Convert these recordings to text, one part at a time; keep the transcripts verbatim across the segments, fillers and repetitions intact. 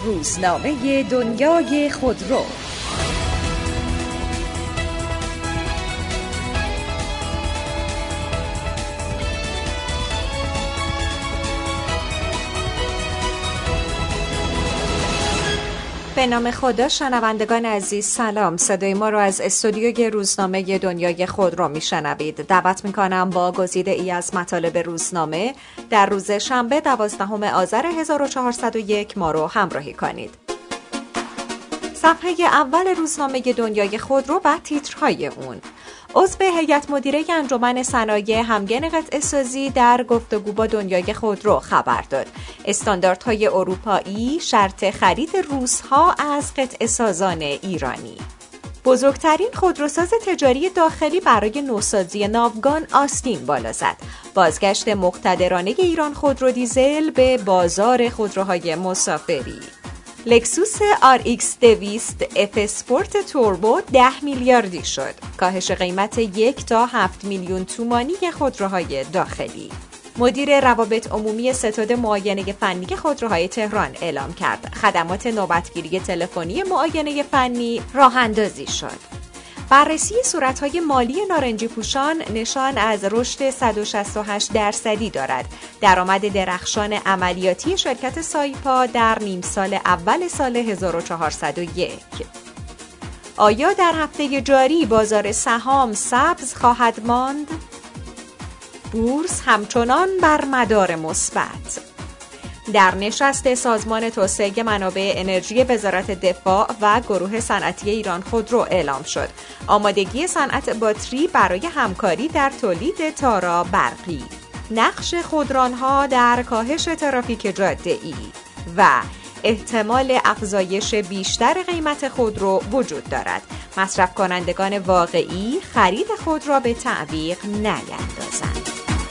روزنامه دنیای خودرو. به نام خدا. شنوندگان عزیز سلام، صدای ما را از استودیوی روزنامه دنیای خودرو میشنوید. دعوت میکنم با گزیده ای از مطالب روزنامه در روز شنبه دوازدهم آذر هزار و چهارصد و یک ما رو همراهی کنید. صفحه اول روزنامه دنیای خودرو و تیترهای اون: عضو هیئت مدیره انجمن صنایع همگن قطعه سازی در گفتگو با دنیای خودرو خبر داد. استانداردهای اروپایی شرط خرید روس‌ها از قطعه سازان ایرانی. بزرگترین خودروساز تجاری داخلی برای نوسازی ناوگان آستین بالا زد. بازگشت مقتدرانه ایران خودرو دیزل به بازار خودروهای مسافری. لکسوس آر ایکس دویست اف اسپورت توربو ده میلیاردی شد. کاهش قیمت یک تا هفت میلیون تومانی خودروهای داخلی. مدیر روابط عمومی ستاد معاینه فنی خودروهای تهران اعلام کرد خدمات نوبتگیری تلفنی معاینه فنی راه اندازی شد. بررسی صورت‌های مالی نارنجی پوشان نشان از رشد صد و شصت و هشت درصدی دارد. درآمد درخشان عملیاتی شرکت سایپا در نیم سال اول سال هزار و چهارصد و یک. آیا در هفته جاری بازار سهام سبز خواهد ماند؟ بورس همچنان بر مدار مثبت. در نشست سازمان توسعه منابع انرژی وزارت دفاع و گروه صنعتی ایران خودرو اعلام شد. آمادگی صنعت باتری برای همکاری در تولید تارا برقی. نقش خودرانها در کاهش ترافیک جاده‌ای و احتمال افزایش بیشتر قیمت خودرو وجود دارد. مصرف کنندگان واقعی خرید خود را به تعویق نیندازند.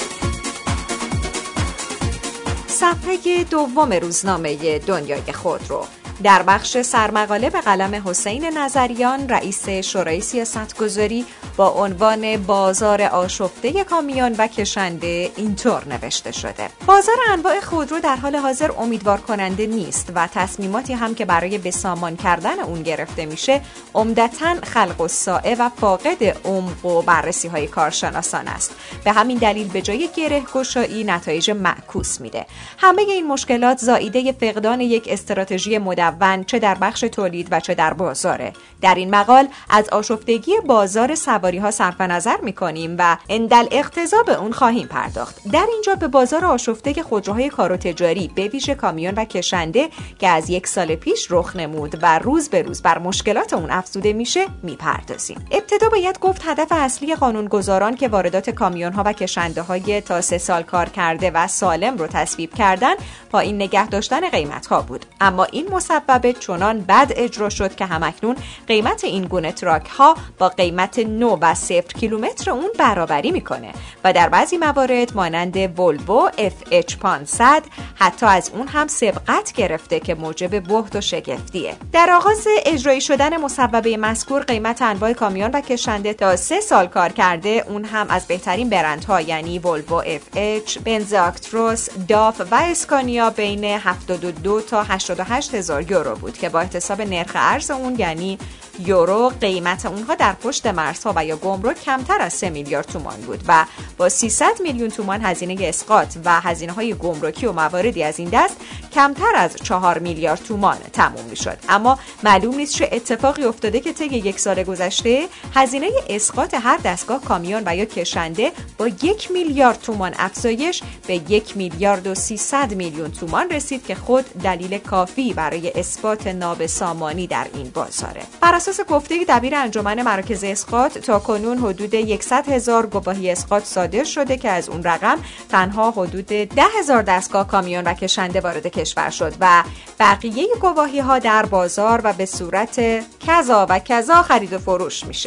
صفحه دوم روزنامه دنیای خودرو. در بخش سرمقاله به قلم حسین نظریان، رئیس شورای سیاستگذاری، با عنوان بازار آشفته کامیون و کشنده اینطور نوشته شده: بازار انواع خودرو در حال حاضر امیدوار کننده نیست و تصمیماتی هم که برای بسامان کردن اون گرفته میشه عمدتاً خلق الساعه و فاقد عمق و بررسی های کارشناسان است. به همین دلیل به جای گره گشایی نتایج معکوس میده. همه این مشکلات زائیده فقدان یک استراتژی مدون چه در بخش تولید و چه در بازاره. در این مقال از آشفتگی بازار سواری ها صرف نظر می‌کنیم و اندل اقتضا به اون خواهیم پرداخت. در اینجا به بازار آشفته خودروهای کار و تجاری به ویژه کامیون و کشنده که از یک سال پیش رخ نمود و روز به روز بر مشکلات اون افزوده میشه میپردازیم. ابتدا باید گفت هدف اصلی قانونگذاران که واردات کامیون ها و کشنده های تا سه سال کار کرده و سالم رو تصویب کردن پایین نگه داشتن قیمت ها بود. اما این مسبب چنان بد اجرا شد که همکنون قیمت این گونه تراک ها با قیمت نو و صفر کیلومتر اون برابری میکنه و در بعضی موارد مانند ولوو اف اچ پانصد حتی از اون هم سبقت گرفته که موجب بهت و شگفتیه. در آغاز اجرایی شدن مسببه مذکور قیمت انواع کامیون و کشنده تا سه سال کار کرده اون هم از بهترین برندها یعنی ولوو اف اچ، بنز آکتروس، داف و اسکانیا بین هفتاد و دو تا هشتاد و هشت هزار یورو بود که با احتساب نرخ ارز اون یعنی یورو قیمت اونها در پشت مرزها و یا گمرک کمتر از سه میلیارد تومان بود و با سیصد میلیون تومان هزینه اسقاط و هزینه‌های گمرکی و مواردی از این دست کمتر از چهار میلیارد تومان تموم می‌شد. اما معلوم نیست چه اتفاقی افتاده که طی یک سال گذشته هزینه اسقاط هر دستگاه کامیون و یا کشنده با یک میلیارد تومان افزایش به یک میلیارد و سیصد میلیون تومان رسید که خود دلیل کافی برای اثبات نابسامانی در این بازاره. بر اساس گفته دبیر انجمن مراکز اسقاط تاکنون حدود صد هزار گواهی اسقاط صادر شده که از اون رقم تنها حدود ده هزار دستگاه کامیون و کشنده وارد کشور شد و بقیه گواهی ها در بازار و به صورت کذا و کذا خرید و فروش میشه.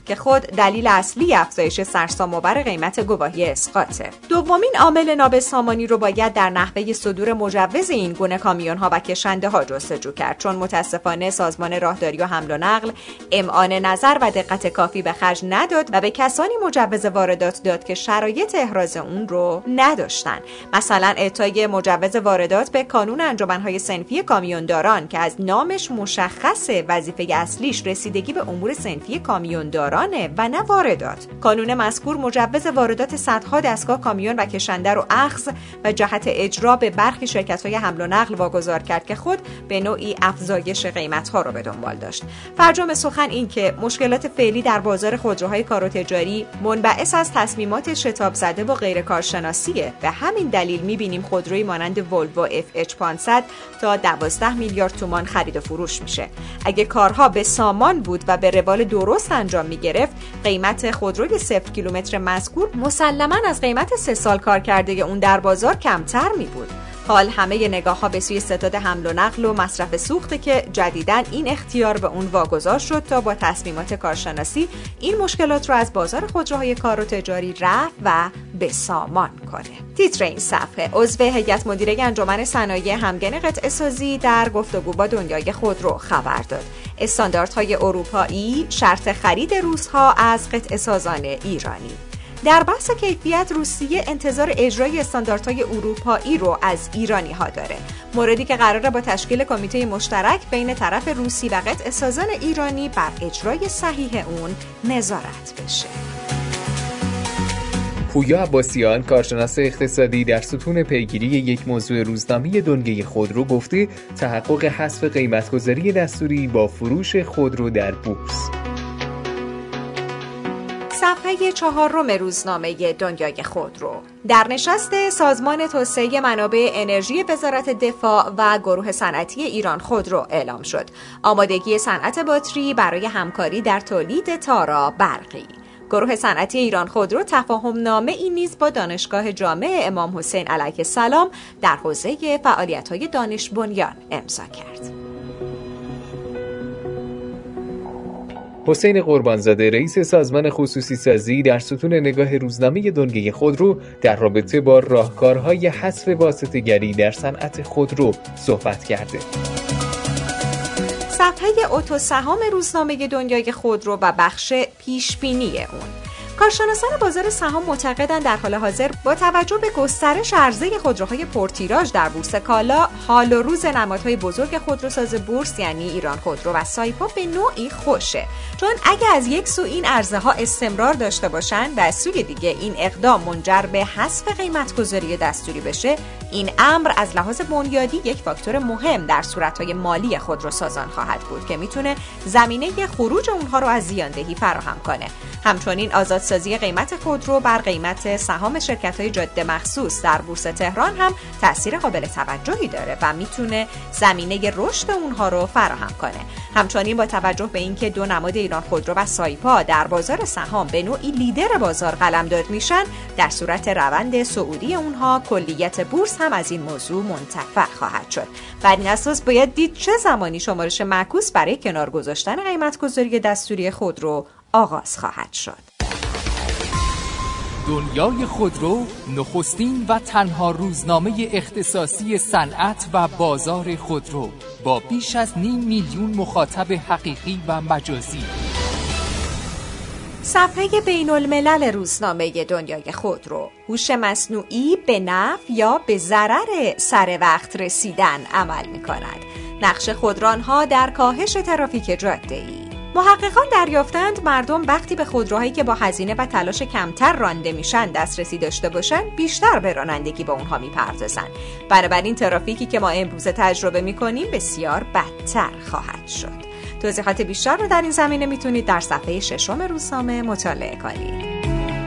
که خود دلیل اصلی افزایش سرسام‌آور قیمت گواهی اسقاطه. دومین عامل نابسامانی رو باید در نحوه صدور مجوز این گونه کامیون‌ها و کشنده‌ها جستجو کرد، چون متاسفانه سازمان راهداری و حمل و نقل امعان نظر و دقت کافی به خرج نداد و به کسانی مجوز واردات داد که شرایط احراز اون رو نداشتن. مثلا اعطای مجوز واردات به کانون انجمن‌های صنفی کامیونداران که از نامش مشخصه وظیفه اصلیش رسیدگی به امور صنفی کامیوندارانه و نه واردات. کانون مذکور مجوز واردات صدها دستگاه کامیون و کشنده رو اخذ و جهت اجرا به برخی شرکت‌های حمل و نقل واگذار کرد که خود به نوعی افزایش قیمت‌ها رو به دنبال داشت. فرجام سخن این که مشکلات فعلی در بازار خودروهای کار و تجاری منبعث از تصمیمات شتاب زده و غیر کارشناسیه. به همین دلیل می‌بینیم خودرویی مانند ولوو اف اچ پانصد تا دوازده میلیارد تومان خرید و فروش میشه. اگه کارها به سامان بود و به روال درست انجام میگرفت، قیمت خودروی صفر کیلومتر مذکور مسلماً از قیمت سه سال کار کرده اون در بازار کمتر می بود. حال همه نگاه ها به سوی ستاد حمل و نقل و مصرف سوخته که جدیداً این اختیار به اون واگذار شد تا با تصمیمات کارشناسی این مشکلات رو از بازار خودروهای کار و تجاری رفع و به سامان کنه. تیتر این صفحه عضو هیئت مدیره انجمن صنایع همگن قطعه سازی در گفتگو با دنیای خودرو خبر داد. استانداردهای اروپایی شرط خرید روس‌ها از قطعه سازان ایرانی. در بحث کیفیت روسیه انتظار اجرای استانداردهای اروپایی رو از ایرانی ها داره، موردی که قراره با تشکیل کمیته مشترک بین طرف روسی و قطعه سازان ایرانی بر اجرای صحیح اون نظارت بشه. پویا عباسیان، کارشناس اقتصادی در ستون پیگیری یک موضوع روزنامه دنیای خودرو، گفته تحقق حذف قیمت‌گذاری دستوری با فروش خودرو در بورس. صفحه چهارم روزنامه دنیای خودرو. در نشست سازمان توسعه منابع انرژی وزارت دفاع و گروه صنعتی ایران خودرو اعلام شد آمادگی صنعت باتری برای همکاری در تولید تارا برقی. گروه صنعتی ایران خودرو تفاهم نامه ای نیز با دانشگاه جامع امام حسین علیه السلام در حوزه فعالیت‌های دانش بنیان امضا کرد. حسین قربانزاده، رئیس سازمان خصوصی سازی در ستون نگاه روزنامه دنیای خودرو، در رابطه با راهکارهای حذف واسطه‌گری در صنعت خودرو صحبت کرده. صفحه اتوسهام روزنامه دنیای خودرو و بخش پیشبینی اون. کارشناسان بازار سهام معتقدند در حال حاضر با توجه به گسترش عرضه خودروهای پرتیراژ در بورس کالا، حال و روز نمادهای بزرگ خودروساز بورس یعنی ایران خودرو و سایپا به نوعی خوشه، چون اگه از یک سو این عرضه ها استمرار داشته باشن و از سوی دیگه این اقدام منجر به حذف قیمت‌گذاری دستوری بشه، این امر از لحاظ بنیادی یک فاکتور مهم در صورت‌های مالی خودروسازان خواهد بود که میتونه زمینه خروج اونها رو از زیاندهی فراهم کنه. همچنین آزادسازی قیمت خودرو بر قیمت سهام شرکت‌های جاده مخصوص در بورس تهران هم تأثیر قابل توجهی داره و میتونه زمینه رشد اونها رو فراهم کنه. همچنین با توجه به اینکه دو نماد ایران خودرو و سایپا در بازار سهام به نوعی لیدر بازار قلمداد میشن، در صورت روند صعودی اونها کلیت بورس هم از این موضوع منتفع خواهد شد. بر این اساس باید دید چه زمانی شمارش معکوس برای کنار گذاشتن قیمت‌گذاری دستوری خودرو آغاز خواهد شد. دنیای خودرو نخستین و تنها روزنامه اختصاصی صنعت و بازار خودرو با بیش از نیم میلیون مخاطب حقیقی و مجازی. صفحه بین الملل روزنامه دنیای خودرو. هوش مصنوعی به نفع یا به ضرر سر وقت رسیدن عمل می کند. نقش خودرانها در کاهش ترافیک جاده‌ای. محققان دریافتند مردم وقتی به خودروهایی که با هزینه و تلاش کمتر رانده میشن دسترسی داشته باشن، بیشتر به رانندگی با اونها میپردازن. بنابراین ترافیکی که ما امروز تجربه میکنیم بسیار بدتر خواهد شد. توضیحات بیشتر رو در این زمینه میتونید در صفحه ششم روزنامه مطالعه کنید.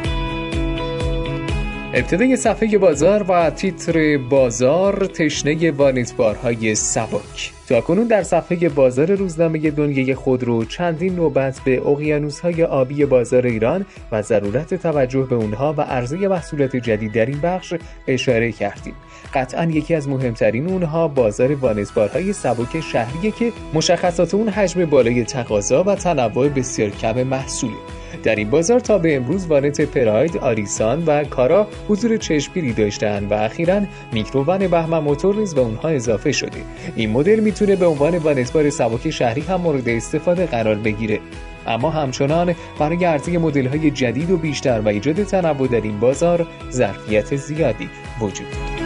ابتدای صفحه بازار و تیتر بازار: تشنه وانتبارهای سبک. تاکنون در صفحه بازار روزنامه دنیای خودرو چندین نوبت به اقیانوس‌های آبی بازار ایران و ضرورت توجه به اونها و عرضه محصولات جدید در این بخش اشاره کردیم. قطعاً یکی از مهمترین اونها بازار وانتبارهای سبک شهریه که مشخصات اون حجم بالای تقاضا و تنوع بسیار کم محصوله. در این بازار تا به امروز وانت پراید، آریسان و کارا حضور چشمگیری داشتند و اخیراً میکروون بهمن موتور نیز به اونها اضافه شده. این مدل میتونه به عنوان وانتبار سبک شهری هم مورد استفاده قرار بگیره. اما همچنان برای عرضه مدل‌های جدید و بیشتر و ایجاد تنوع در این بازار ظرفیت زیادی وجود دارد.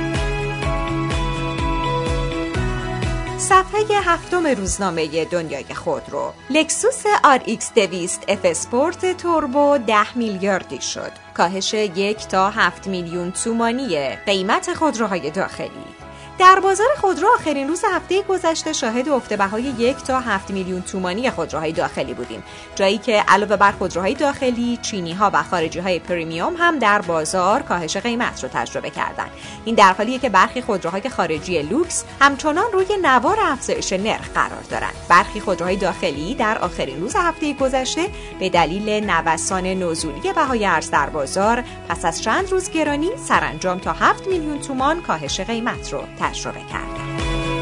صفحه هفتم روزنامه دنیای خودرو. لکسوس آر ایکس دویست اف اسپورت توربو ده میلیاردی شد. کاهش یک تا هفت میلیون تومانی قیمت خودروهای داخلی. در بازار خودرو آخرین روز هفته گذشته شاهد افت بهای یک تا هفت میلیون تومانی خودروهای داخلی بودیم، جایی که علاوه بر خودروهای داخلی، چینی‌ها و خارجی‌های پریمیوم هم در بازار کاهش قیمت رو تجربه کردند. این در حالیه که برخی خودروهای خارجی لوکس همچنان روی نوار افزایش نرخ قرار دارند. برخی خودروهای داخلی در آخرین روز هفته گذشته به دلیل نوسان نزولی بهای ارز در بازار پس از چند روز گرانی سرانجام تا هفت میلیون تومان کاهش قیمت رو تجربه کردن.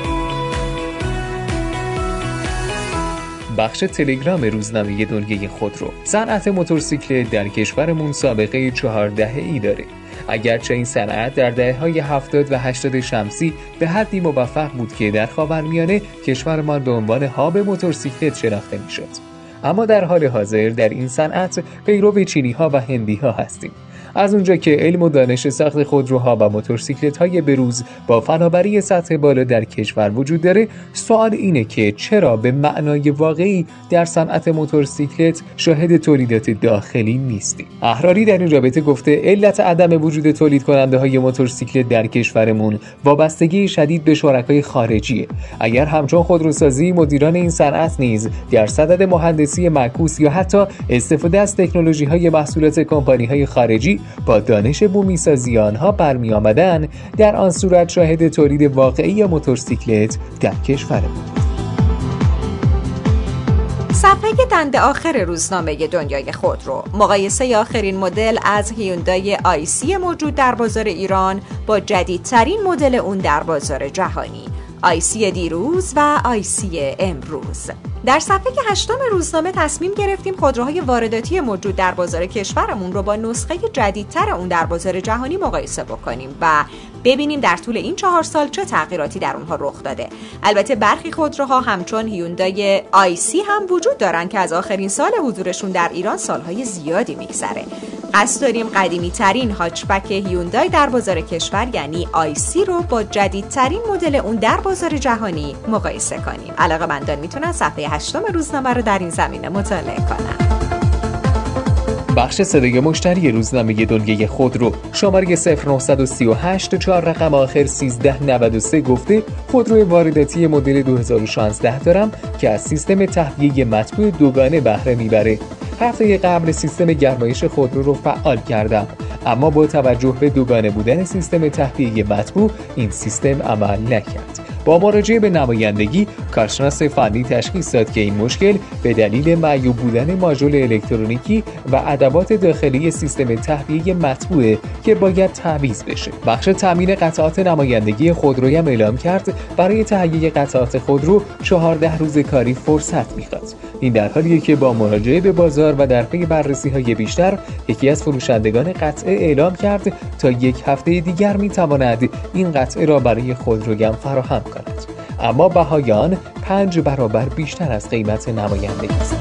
بخش تلگرام روزنامه دنیای خودرو. صنعت موتورسیکلت در کشورمون سابقه چهار دهه‌ای داره. اگرچه این صنعت در دهه‌های هفتاد و هشتاد شمسی به حدی موفق بود که در خاورمیانه کشورمان به عنوان هاب موتورسیکلت شناخته میشد، اما در حال حاضر در این صنعت پیرو چینی‌ها و هندی‌ها هستیم. از اونجا که علم و دانش ساخت خودروها و موتورسیکلت‌های بروز با فناوری سطح بالا در کشور وجود داره، سوال اینه که چرا به معنای واقعی در صنعت موتورسیکلت شاهد تولیدات داخلی نیستیم؟ احراری در این رابطه گفته علت عدم وجود تولید کننده های موتورسیکلت در کشورمون وابستگی شدید به شرکای خارجیه. اگر همچون خودروسازی مدیران این صنعت نیز در صدد مهندسی معکوس یا حتی استفاده از تکنولوژی‌های محصولات کمپانی‌های خارجی با دانش بومی‌سازی آنها برمی آمدن، در آن صورت شاهد تولید واقعی موتورسیکلت در کشور بود. صفحه دنده آخر روزنامه دنیای خودرو. مقایسه آخرین مدل از هیوندای آیسی موجود در بازار ایران با جدیدترین مدل اون در بازار جهانی. آیسی دیروز و آیسی امروز. در صفحه هشتم روزنامه تصمیم گرفتیم خودروهای وارداتی موجود در بازار کشورمون رو با نسخه جدیدتر اون در بازار جهانی مقایسه بکنیم و ببینیم در طول این چهار سال چه تغییراتی در اونها رخ داده. البته برخی خودروها همچون هیوندای آیسی هم وجود دارن که از آخرین سال حضورشون در ایران سالهای زیادی میگذره. قصد داریم قدیمی ترین هاچبک هیوندای در بازار کشور یعنی آیسی رو با جدیدترین مدل اون در بازار جهانی مقایسه کنیم. علاقه‌مندان میتونن صفحه هشتم روزنامه رو در این زمینه مطالعه کنن. بخش صدای مشتری روزنامه دنیای خودرو. شماره صفر نه سه هشت چهار رقم آخر سیزده نود و سه گفته خودرو وارداتی مدل دو هزار و شانزده دارم که از سیستم تهویه مطبوع دوگانه بهره میبره. هفته قبل سیستم گرمایش خودرو رو فعال کردم، اما با توجه به دوگانه بودن سیستم تهویه مطبوع این سیستم عمل نکرد. با مراجعه به نمایندگی، کارشناس فنی تشخیص داد که این مشکل به دلیل معیوب بودن ماژول الکترونیکی و ادوات داخلی سیستم تهویه مطبوعه که باید تعویض بشه. بخش تامین قطعات نمایندگی خودروی هم اعلام کرد برای تهیه قطعات خودرو چهارده روز کاری فرصت میخواد. این در حالیه که با مراجعه به بازار و در پی بررسی‌های بیشتر، یکی از فروشندگان قطعه اعلام کرد تا یک هفته دیگر میتواند این قطعه را برای خودرویم فراهم کند، اما بهای آن پنج برابر بیشتر از قیمت نمایندگی است.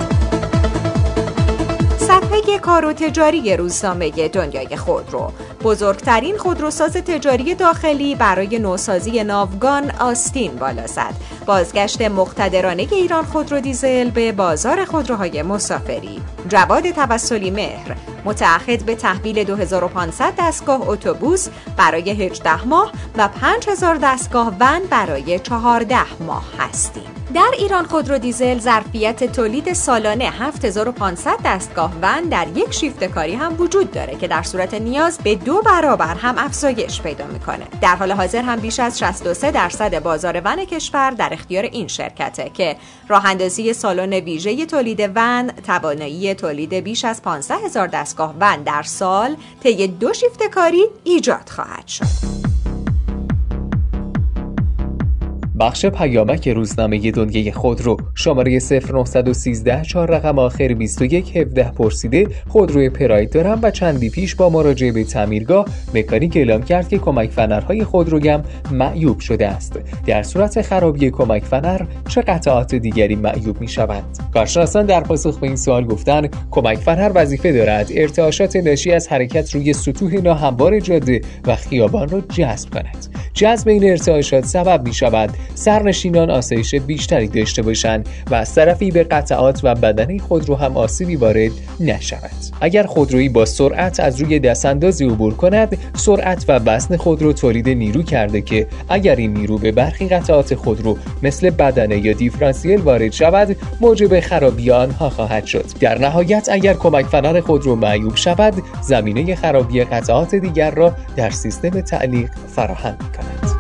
صفحه کار و تجاری روزنامه دنیای خودرو. بزرگترین خودروساز تجاری داخلی برای نوسازی ناوگان آستین بالا زد. بازگشت مقتدرانه ایران خودرو دیزل به بازار خودروهای مسافری. جواد توسلی مهر متعهد به تحویل دو هزار و پانصد دستگاه اتوبوس برای هجده ماه و پنج هزار دستگاه ون برای چهارده ماه هستیم. در ایران خودرو دیزل ظرفیت تولید سالانه هفت هزار و پانصد دستگاه ون در یک شیفت کاری هم وجود داره که در صورت نیاز به دو برابر هم افزایش پیدا میکنه. در حال حاضر هم بیش از شصت و سه درصد بازار ون کشور در اختیار این شرکته که راه اندازی سالن ویژه تولید ون توانایی تولید بیش از پانزده هزار دستگاه ون در سال طی دو شیفت کاری ایجاد خواهد شد. بخش پیامک روزنامه دنیای خودرو شماره صفر نه یک سه چهار رقم آخر بیست و یک هفده پرسیده خودروی پراید دارم و چندی پیش با مراجعه به تعمیرگاه مکانیک اعلام کرد که کمک فنرهای خودرویم معیوب شده است. در صورت خرابی کمک فنر چه قطعات دیگری معیوب می شوند؟ کارشناسان در پاسخ به این سوال گفتند کمک فنر وظیفه دارد ارتعاشات ناشی از حرکت روی سطوح ناهموار جاده و خیابان را جذب کند. جذب این ارتعاشات سبب می شود سرنشینان آسایش بیشتری داشته باشند و از طرفی به قطعات و بدنه خودرو هم آسیبی وارد نشود. اگر خودرویی با سرعت از روی دستاندازی عبور کند، سرعت و وزن خودرو تولید نیرو کرده که اگر این نیرو به برخی قطعات خودرو مثل بدنه یا دیفرانسیل وارد شود، موجب خرابی آنها خواهد شد. در نهایت اگر کمک فنر خودرو معیوب شود، زمینه خرابی قطعات دیگر را در سیستم تعلیق فراهم می‌کند.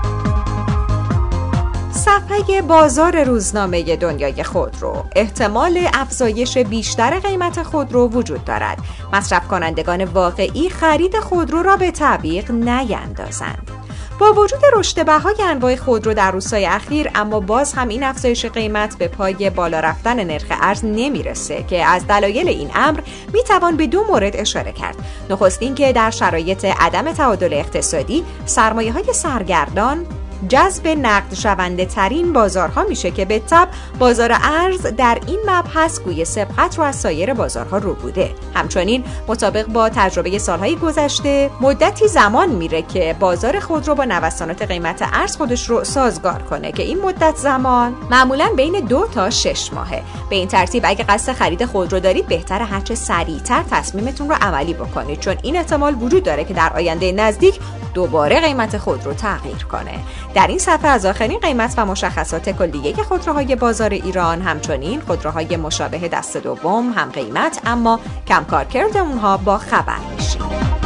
صفحه بازار روزنامه دنیای خودرو: احتمال افزایش بیشتر قیمت خودرو وجود دارد. مصرف کنندگان واقعی خرید خودرو را به تعویق نیندازند. با وجود رشد بهای انواع خودرو در روزهای اخیر، اما باز هم این افزایش قیمت به پای بالا رفتن نرخ ارز نمیرسه که از دلایل این امر میتوان به دو مورد اشاره کرد. نخست این که در شرایط عدم تعادل اقتصادی سرمایه‌های سرگردان جذب نقد شونده ترین بازارها میشه که به تبع بازار ارز در این مبحث گوی سبقت رو از سایر بازارها رو بوده. همچنین مطابق با تجربه سالهای گذشته مدتی زمان میره که بازار خودرو با نوسانات قیمت ارز خودش رو سازگار کنه که این مدت زمان معمولاً بین دو تا شش ماهه. به این ترتیب اگه قصد خرید خودرو دارید بهتره هرچه سریعتر تصمیمتون رو عملی بکنید، چون این احتمال وجود داره که در آینده نزدیک دوباره قیمت خودرو تغییر کنه. در این صفحه از آخرین قیمت و مشخصات کلیه خودروهای بازار ایران، همچنین خودروهای مشابه دست دوم هم قیمت اما کم کارکرد اونها با خبر میشیم.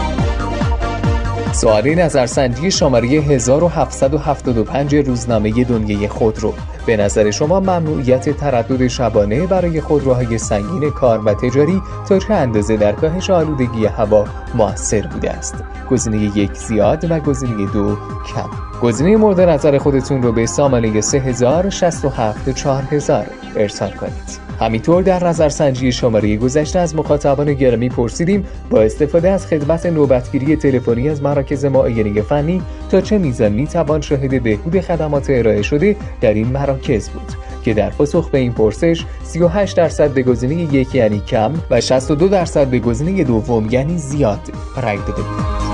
سوال نظرسنجی شماره هزار و هفتصد و هفتاد و پنج روزنامه دنیای خودرو: به نظر شما ممنوعیت تردد شبانه برای خودروهای سنگین کار و تجاری تا چه اندازه در کاهش آلودگی هوا مؤثر بوده است؟ گزینه یک زیاد و گزینه دو کم. گزینه مورد نظر خودتون رو به سامانه سه هزار شصت و هفت چهار هزار ارسال کنید. همینطور در نظرسنجی شماره گذشته از مخاطبان گرامی پرسیدیم با استفاده از خدمت نوبتگیری تلفنی از مراکز معاینه فنی تا چه میزان میتوان شاهد بهبود خدمات ارائه شده در این مراکز بود که در پاسخ به این پرسش سی و هشت درصد به گزینه یک یعنی کم و شصت و دو درصد به گزینه دوم یعنی زیاد رای داده بود.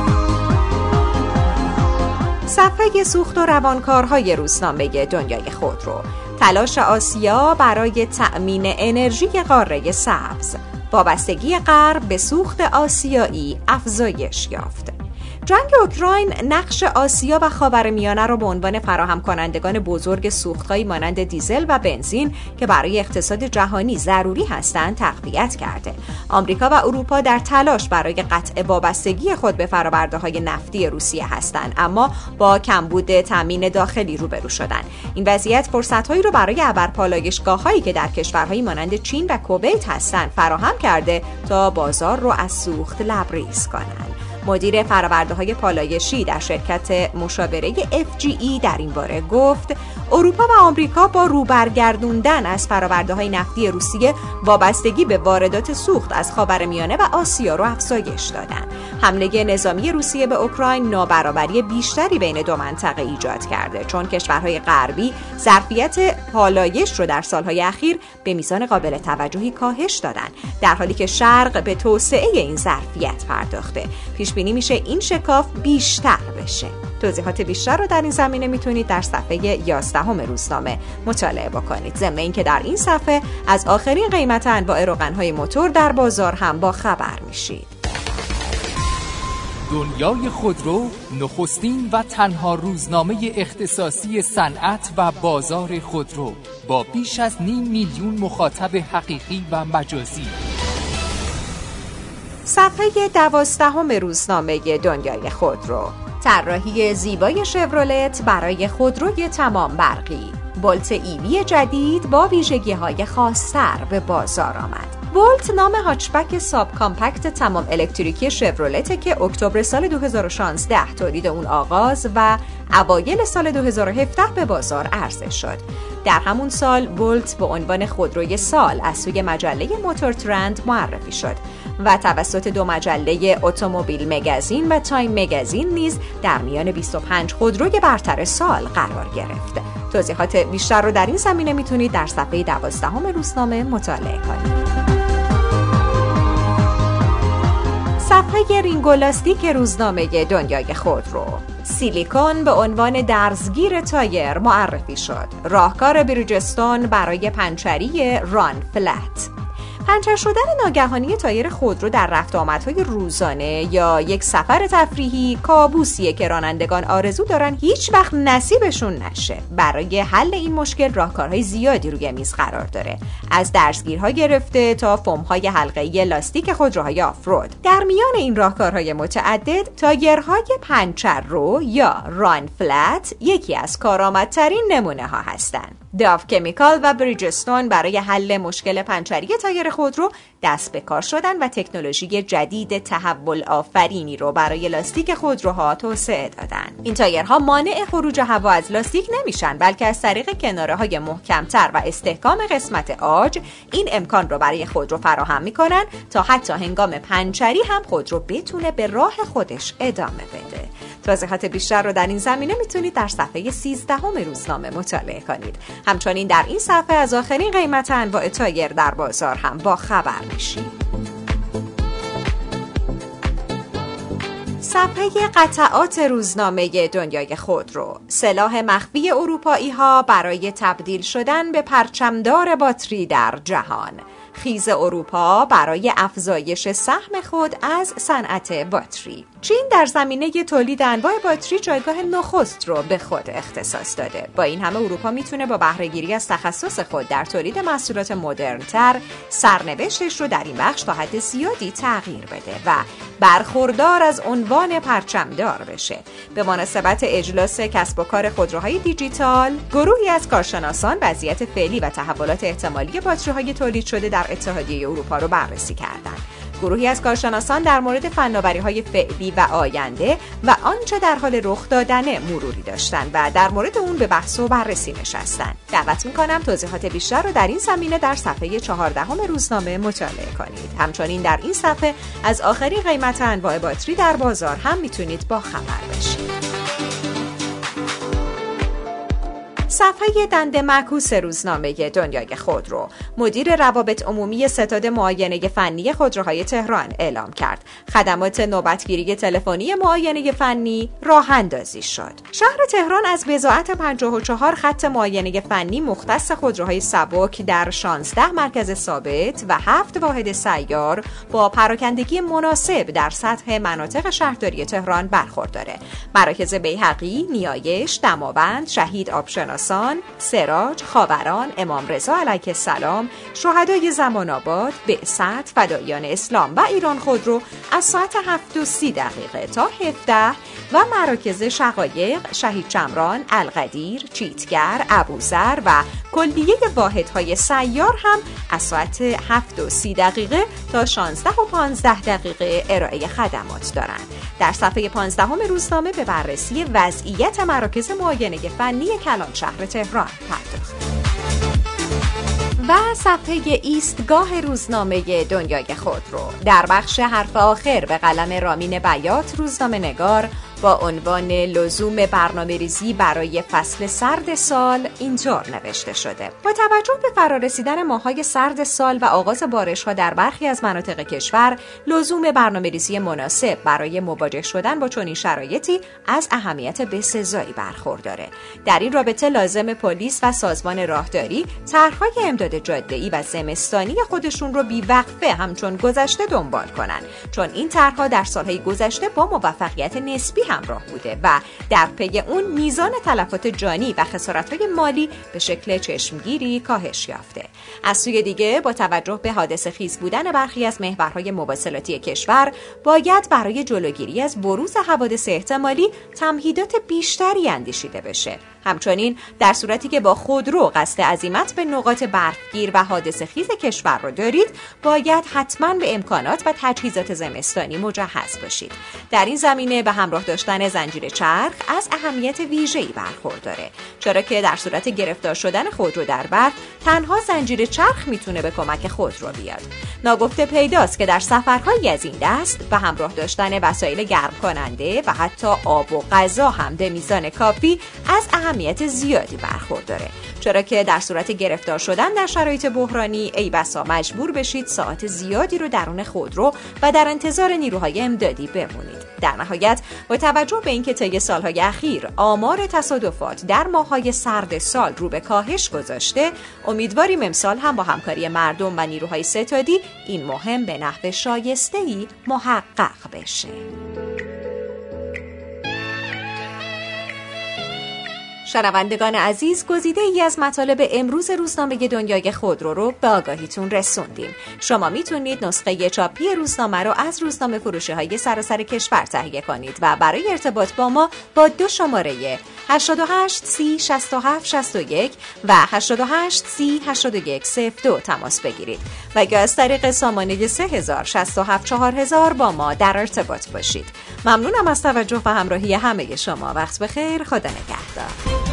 صفحه سوخت و روانکارهای روزنامه دنیای خودرو: تلاش آسیا برای تأمین انرژی قاره سبز، وابستگی غرب به سوخت آسیایی افزایش یافت. جنگ اوکراین نقش آسیا و خاورمیانه را به عنوان فراهم کنندگان بزرگ سوخت‌هایی مانند دیزل و بنزین که برای اقتصاد جهانی ضروری هستند تقویت کرده. آمریکا و اروپا در تلاش برای قطع وابستگی خود به فرآورده‌های نفتی روسیه هستند، اما با کمبود تامین داخلی روبرو شدند. این وضعیت فرصت‌هایی را برای ابرپالایشگاه‌هایی که در کشورهایی مانند چین و کویت هستند فراهم کرده تا بازار را از سوخت لبریز کنند. مدیر فرآورده‌های پالایشی در شرکت مشاوره اف جی ای در این باره گفت اروپا و آمریکا با روبرگردوندن از فرآورده‌های نفتی روسیه وابستگی به واردات سوخت از خاورمیانه و آسیا را افزایش دادند. حمله نظامی روسیه به اوکراین نابرابری بیشتری بین دو منطقه ایجاد کرده، چون کشورهای غربی ظرفیت پالایش را در سالهای اخیر به میزان قابل توجهی کاهش دادند، در حالی که شرق به توسعه این ظرفیت پرداخته. پیش بینی میشه این شکاف بیشتر بشه. توضیحات بیشتر رو در این زمینه میتونید در صفحه یازدهم روزنامه مطالعه بکنید. ضمن اینکه در این صفحه از آخرین قیمت انواع روغن‌های موتور در بازار هم با خبر میشید. دنیای خودرو نخستین و تنها روزنامه اختصاصی صنعت و بازار خودرو با بیش از نیم میلیون مخاطب حقیقی و مجازی. صفحه دوازدهم روزنامه دنیای خودرو: طراحی زیبای شورولت برای خودروی تمام برقی، بولت ایوی جدید با ویژگی‌های خاص‌تر به بازار آمد. ولت نام هاچبک ساب کامپکت تمام الکتریکی شورولته که اکتبر سال دو هزار و شانزده تولید اون آغاز و اوایل سال دو هزار و هفده به بازار عرضه شد. در همون سال ولت به عنوان خودروی سال از سوی مجله موتور ترند معرفی شد و توسط دو مجله اتومبیل مگزین و تایم مگزین نیز در میان بیست و پنج خودروی برتر سال قرار گرفت. توضیحات بیشتر رو در این زمینه میتونید در صفحه دوازدهم روزنامه مطالعه کنید. صفحه رینگولاستیک روزنامه دنیای خودرو. سیلیکون به عنوان درزگیر تایر معرفی شد. راهکار بریجستون برای پنچری ران فلت. پنچر شدن ناگهانی تایر خودرو در رفت آمدهای روزانه یا یک سفر تفریحی کابوسیه که رانندگان آرزو دارن هیچ وقت نصیبشون نشه. برای حل این مشکل راهکارهای زیادی روی میز قرار داره، از درزگیرها گرفته تا فوم‌های حلقه‌ای لاستیک خودروهای آفرود. در میان این راهکارهای متعدد تایرهای پنچر رو یا ران فلت یکی از کارآمدترین نمونه ها هستند. داف کمیکال و بریجستون برای حل مشکل پنچری تایر خودرو دست به کار شدن و تکنولوژی جدید تحول آفرینی رو برای لاستیک خودروها توسعه دادن. این تایرها مانع خروج هوا از لاستیک نمیشن، بلکه از طریق کناره‌های محکمتر و استحکام قسمت عاج این امکان رو برای خودرو فراهم میکنن تا حتی هنگام پنچری هم خودرو بتونه به راه خودش ادامه بده. توضیحات بیشتر رو در این زمینه میتونید در صفحه سیزدهم روزنامه مطالعه کنید. همچنین در این صفحه از آخرین قیمت انواع تایر در بازار هم با خبر میشید. صفحه قطعات روزنامه دنیای خودرو. سلاح مخفی اروپایی ها برای تبدیل شدن به پرچمدار باتری در جهان. خیز اروپا برای افزایش سهم خود از صنعت باتری. چین در زمینه تولید انواع باتری جایگاه نخست رو به خود اختصاص داده. با این همه اروپا میتونه با بهره‌گیری از تخصص خود در تولید محصولات مدرن‌تر سرنوشتش رو در این بخش تا حد زیادی تغییر بده و برخوردار از عنوان پرچمدار بشه. به مناسبت اجلاس کسب و کار خودروهای دیجیتال، گروهی از کارشناسان وضعیت فعلی و تحولات احتمالی باتری‌های تولید شده در اتحادیه اروپا رو بررسی کردند. گروهی از کارشناسان در مورد فناوری‌های فعلی و آینده و آنچه در حال رخ دادن مروری داشتند و در مورد اون به بحث و بررسی نشستند. دعوت می‌کنم توضیحات بیشتر رو در این زمینه در صفحه چهاردهم روزنامه مطالعه کنید. همچنین در این صفحه از آخرین قیمت انواع باتری در بازار هم میتونید با خبر بشید. صفحه دند معکوس روزنامه دنیای خودرو. مدیر روابط عمومی ستاد معاینه فنی خودروهای تهران اعلام کرد خدمات نوبتگیری تلفنی معاینه فنی راه اندازی شد. شهر تهران از بضاعت پنجاه و چهار خط معاینه فنی مختص خودروهای سبک در شانزده مرکز ثابت و هفت واحد سیار با پراکندگی مناسب در سطح مناطق شهرداری تهران برخورداره. مراکز بیهقی، نیایش، دماوند، شهید آبشناس، سراج، خاوران، امام رضا علیه السلام، شهدای زمان آباد، بعثت، فدایان اسلام و ایران خودرو از ساعت هفت و سی دقیقه تا هفده و مراکز شقایق، شهید چمران، القدیر، چیتگر، ابوذر و کلیه واحدهای سیار هم از ساعت هفت و سی دقیقه تا شانزده و پانزده دقیقه ارائه خدمات دارند. در صفحه پانزدهم روزنامه به بررسی وضعیت مراکز معاینه فنی کلان شهر تهران پرداخت. و صفحه ایستگاه روزنامه دنیای خودرو. در بخش حرف آخر به قلم رامین بیات روزنامه نگار با عنوان لزوم برنامه‌ریزی برای فصل سرد سال اینطور نوشته شده: با توجه به فرارسیدن ماه‌های سرد سال و آغاز بارش‌ها در برخی از مناطق کشور، لزوم برنامه‌ریزی مناسب برای مواجه شدن با چنین شرایطی از اهمیت بسزایی برخورداره. در این رابطه لازم پلیس و سازمان راهداری طرح‌های امداد جاده‌ای و زمستانی خودشون رو بی‌وقفه همچون گذشته دنبال کنن، چون این طرح‌ها در سال‌های گذشته با موفقیت نسبی همراه بوده و در پی اون میزان تلفات جانی و خسارت‌های مالی به شکل چشمگیری کاهش یافته. از سوی دیگه با توجه به حادثه خیز بودن برخی از محورهای مواصلاتی کشور، باید برای جلوگیری از بروز حوادث احتمالی تمهیدات بیشتری اندیشیده بشه. همچنین در صورتی که با خودرو قصد عزیمت به نقاط برفگیر و حادثه خیز کشور رو دارید، باید حتما به امکانات و تجهیزات زمستانی مجهز باشید. در این زمینه به همراه داشتن زنجیر چرخ از اهمیت ویژه‌ای برخورداره، چرا که در صورت گرفتار شدن خودرو در برف تنها زنجیر چرخ میتونه به کمک خودرو بیاد. ناگفته پیداست که در سفرهای از این دست به همراه داشتن وسایل گرم کننده و حتی آب و غذا هم به میزان کافی از اهمیت زیادی برخورداره، چرا که در صورت گرفتار شدن در شرایط بحرانی ای بسا مجبور بشید ساعت زیادی رو درون خودرو و در انتظار نیروهای امدادی بمونید. در نهایت با توجه به اینکه طی سالهای اخیر آمار تصادفات در ماه‌های سرد سال رو به کاهش گذاشته، امیدواریم امسال هم با همکاری مردم و نیروهای ستادی این مهم به نحو شایسته‌ای محقق بشه. شنوندگان عزیز، گزیده ای از مطالب امروز روزنامه دنیای خودرو رو به آگاهیتون رسوندیم. شما میتونید نسخه چاپی روزنامه رو از روزنامه فروشی های سراسر کشور تهیه کنید و برای ارتباط با ما با دو شماره هشتاد و هشت سی شصت و هفت شصت و یک و هشتاد و هشت سی هشتاد و یک صفر دو تماس بگیرید و یا از طریق سامانه سه هزار شصت و هفت چهار هزار با ما در ارتباط باشید. ممنونم از توجه و همراهی همه شما. وقت بخیر. خدا نگهدار.